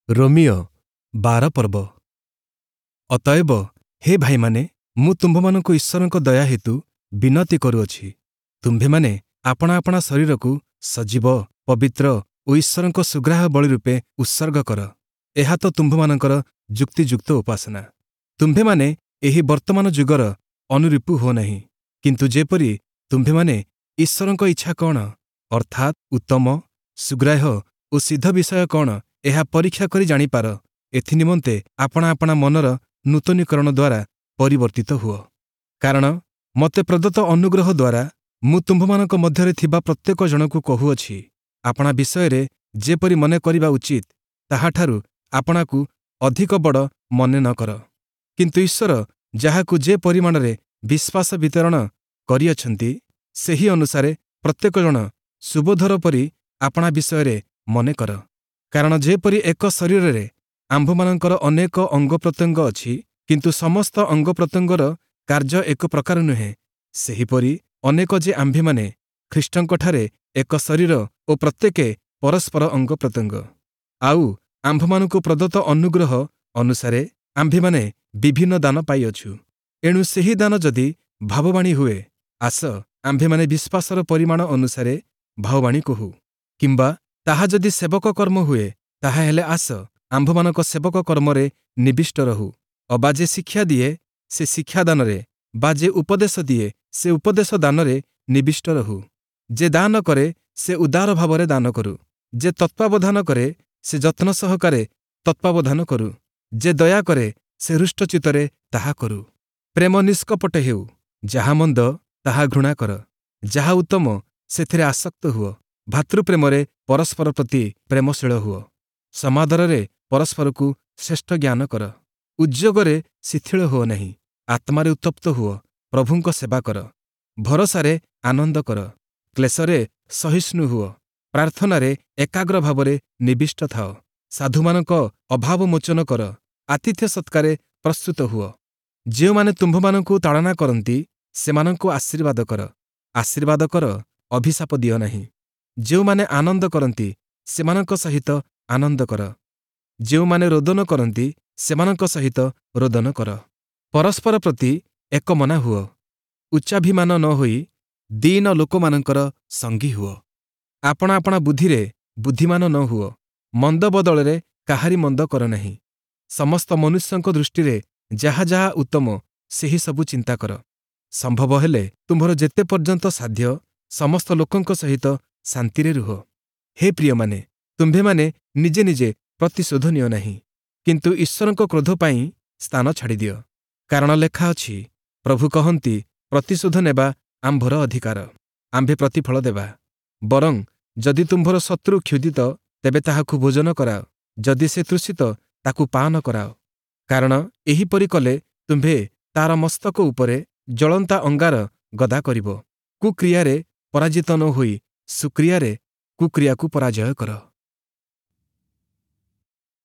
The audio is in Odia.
ରୋମିଓ 12 ପର୍ବ। ଅତଏବ ହେ ଭାଇମାନେ, ମୁଁ ତୁମ୍ଭମାନଙ୍କୁ ଈଶ୍ୱରଙ୍କ ଦୟା ହେତୁ ବିନତି କରୁଅଛି, ତୁମ୍ଭେମାନେ ଆପଣା ଆପଣା ଶରୀରକୁ ସଜୀବ, ପବିତ୍ର ଓ ଈଶ୍ୱରଙ୍କ ସୁଗ୍ରାହ୍ୟ ବଳି ରୂପେ ଉତ୍ସର୍ଗ କର। ଏହା ତ ତୁମ୍ଭମାନଙ୍କର ଯୁକ୍ତିଯୁକ୍ତ ଉପାସନା। ତୁମ୍ଭେମାନେ ଏହି ବର୍ତ୍ତମାନ ଯୁଗର ଅନୁରୂପୀ ହୁଅ ନାହିଁ, କିନ୍ତୁ ଯେପରି ତୁମ୍ଭେମାନେ ଈଶ୍ୱରଙ୍କ ଇଚ୍ଛା କଣ, ଅର୍ଥାତ୍ ଉତ୍ତମ, ସୁଗ୍ରାହ୍ୟ ଓ ସିଦ୍ଧ ବିଷୟ କଣ, ଏହା ପରୀକ୍ଷା କରି ଜାଣିପାର। ଏଥିନିମନ୍ତେ ଆପଣା ଆପଣା ମନର ନୂତନୀକରଣ ଦ୍ୱାରା ପରିବର୍ତ୍ତିତ ହୁଅ। କାରଣ ମୋତେ ପ୍ରଦତ୍ତ ଅନୁଗ୍ରହ ଦ୍ୱାରା ମୁଁ ତୁମ୍ଭମାନଙ୍କ ମଧ୍ୟରେ ଥିବା ପ୍ରତ୍ୟେକ ଜଣକୁ କହୁଅଛି, ଆପଣା ବିଷୟରେ ଯେପରି ମନେ କରିବା ଉଚିତ, ତାହାଠାରୁ ଆପଣାକୁ ଅଧିକ ବଡ଼ ମନେ ନ କର। କିନ୍ତୁ ଈଶ୍ୱର ଯାହାକୁ ଯେ ପରିମାଣରେ ବିଶ୍ୱାସ ବିତରଣ କରିଅଛନ୍ତି, ସେହି ଅନୁସାରେ ପ୍ରତ୍ୟେକ ଜଣ ସୁବୋଧର ପରି ଆପଣା ବିଷୟରେ ମନେ କର। କାରଣ ଯେପରି ଏକ ଶରୀରରେ ଆମ୍ଭମାନଙ୍କର ଅନେକ ଅଙ୍ଗପ୍ରତ୍ୟଙ୍ଗ ଅଛି, କିନ୍ତୁ ସମସ୍ତ ଅଙ୍ଗପ୍ରତ୍ୟଙ୍ଗର କାର୍ଯ୍ୟ ଏକ ପ୍ରକାର ନୁହେଁ, ସେହିପରି ଅନେକ ଯେ ଆମ୍ଭେମାନେ ଖ୍ରୀଷ୍ଟଙ୍କଠାରେ ଏକ ଶରୀର ଓ ପ୍ରତ୍ୟେକେ ପରସ୍ପର ଅଙ୍ଗପ୍ରତ୍ୟଙ୍ଗ। ଆଉ ଆମ୍ଭମାନଙ୍କୁ ପ୍ରଦତ୍ତ ଅନୁଗ୍ରହ ଅନୁସାରେ ଆମ୍ଭେମାନେ ବିଭିନ୍ନ ଦାନ ପାଇଅଛୁ। ଏଣୁ ସେହି ଦାନ ଯଦି ଭାବବାଣୀ ହୁଏ, ଆସ ଆମ୍ଭେମାନେ ବିଶ୍ୱାସର ପରିମାଣ ଅନୁସାରେ ଭାବବାଣୀ କହୁ। କିମ୍ବା ତାହା ଯଦି ସେବକ କର୍ମ ହୁଏ, ତାହାହେଲେ ଆସ ଆମ୍ଭମାନଙ୍କ ସେବକ କର୍ମରେ ନିବିଷ୍ଟ ରହୁ। ଅବା ଯେ ଶିକ୍ଷା ଦିଏ, ସେ ଶିକ୍ଷାଦାନରେ, ବା ଯେ ଉପଦେଶ ଦିଏ, ସେ ଉପଦେଶ ଦାନରେ ନିବିଷ୍ଟ ରହୁ। ଯେ ଦାନ କରେ, ସେ ଉଦାର ଭାବରେ ଦାନ କରୁ। ଯେ ତତ୍ତ୍ୱାବଧାନ କରେ, ସେ ଯତ୍ନ ସହକାରେ ତତ୍ତ୍ୱାବଧାନ କରୁ। ଯେ ଦୟା କରେ, ସେ ହୃଷ୍ଟଚିତ୍ତରେ ତାହା କରୁ। ପ୍ରେମ ନିଷ୍କପଟ ହେଉ। ଯାହା ମନ୍ଦ, ତାହା ଘୃଣା କର। ଯାହା ଉତ୍ତମ, ସେଥିରେ ଆସକ୍ତ ହୁଅ। ଭାତୃପ୍ରେମରେ ପରସ୍ପର ପ୍ରତି ପ୍ରେମଶୀଳ ହୁଅ। ସମାଦରରେ ପରସ୍ପରକୁ ଶ୍ରେଷ୍ଠ ଜ୍ଞାନ କର। ଉଦ୍ଯୋଗରେ ଶିଥିଳ ହୁଅ ନାହିଁ। ଆତ୍ମାରେ ଉତ୍ତପ୍ତ ହୁଅ। ପ୍ରଭୁଙ୍କ ସେବା କର। ଭରସାରେ ଆନନ୍ଦ କର। କ୍ଲେଶରେ ସହିଷ୍ଣୁ ହୁଅ। ପ୍ରାର୍ଥନାରେ ଏକାଗ୍ର ଭାବରେ ନିବିଷ୍ଟ ଥାଅ। ସାଧୁମାନଙ୍କ ଅଭାବ ମୋଚନ କର। ଆତିଥ୍ୟ ସତ୍କାରେ ପ୍ରସ୍ତୁତ ହୁଅ। ଯେଉଁମାନେ ତୁମ୍ଭମାନଙ୍କୁ ତାଡ଼ନା କରନ୍ତି, ସେମାନଙ୍କୁ ଆଶୀର୍ବାଦ କର। ଆଶୀର୍ବାଦ କର, ଅଭିଶାପ ଦିଅ ନାହିଁ। ଯେଉଁମାନେ ଆନନ୍ଦ କରନ୍ତି, ସେମାନଙ୍କ ସହିତ ଆନନ୍ଦ କର। ଯେଉଁମାନେ ରୋଦନ କରନ୍ତି, ସେମାନଙ୍କ ସହିତ ରୋଦନ କର। ପରସ୍ପର ପ୍ରତି ଏକମନା ହୁଅ। ଉଚ୍ଚାଭିମାନ ନ ହୋଇ ଦୀନ ଲୋକମାନଙ୍କର ସଙ୍ଗୀ ହୁଅ। ଆପଣା ଆପଣା ବୁଦ୍ଧିରେ ବୁଦ୍ଧିମାନ ନ ହୁଅ। ମନ୍ଦ ବଦଳରେ କାହାରି ମନ୍ଦ କର ନାହିଁ। ସମସ୍ତ ମନୁଷ୍ୟଙ୍କ ଦୃଷ୍ଟିରେ ଯାହା ଯାହା ଉତ୍ତମ, ସେହି ସବୁ ଚିନ୍ତା କର। ସମ୍ଭବ ହେଲେ ତୁମ୍ଭର ଯେତେ ପର୍ଯ୍ୟନ୍ତ ସାଧ୍ୟ, ସମସ୍ତ ଲୋକଙ୍କ ସହିତ ଶାନ୍ତିରେ ରୁହ। ହେ ପ୍ରିୟମାନେ, ତୁମ୍ଭେମାନେ ନିଜେ ନିଜେ ପ୍ରତିଶୋଧ ନିଅ ନାହିଁ, କିନ୍ତୁ ଈଶ୍ୱରଙ୍କ କ୍ରୋଧ ପାଇଁ ସ୍ଥାନ ଛାଡ଼ିଦିଅ। କାରଣ ଲେଖା ଅଛି, ପ୍ରଭୁ କହନ୍ତି, ପ୍ରତିଶୋଧ ନେବା ଆମ୍ଭର ଅଧିକାର, ଆମ୍ଭେ ପ୍ରତିଫଳ ଦେବା। ବରଂ ଯଦି ତୁମ୍ଭର ଶତ୍ରୁ କ୍ଷୁଧିତ, ତେବେ ତାହାକୁ ଭୋଜନ କରାଅ। ଯଦି ସେ ତୃଷିତ, ତାକୁ ପାନ କରାଅ। କାରଣ ଏହିପରି କଲେ ତୁମ୍ଭେ ତାର ମସ୍ତକ ଉପରେ ଜଳନ୍ତା ଅଙ୍ଗାର ଗଦା କରିବ। କୁକ୍ରିୟାରେ ପରାଜିତ ନ ହୋଇ ସୁକ୍ରିୟାରେ କୁକ୍ରିୟାକୁ ପରାଜୟ କର।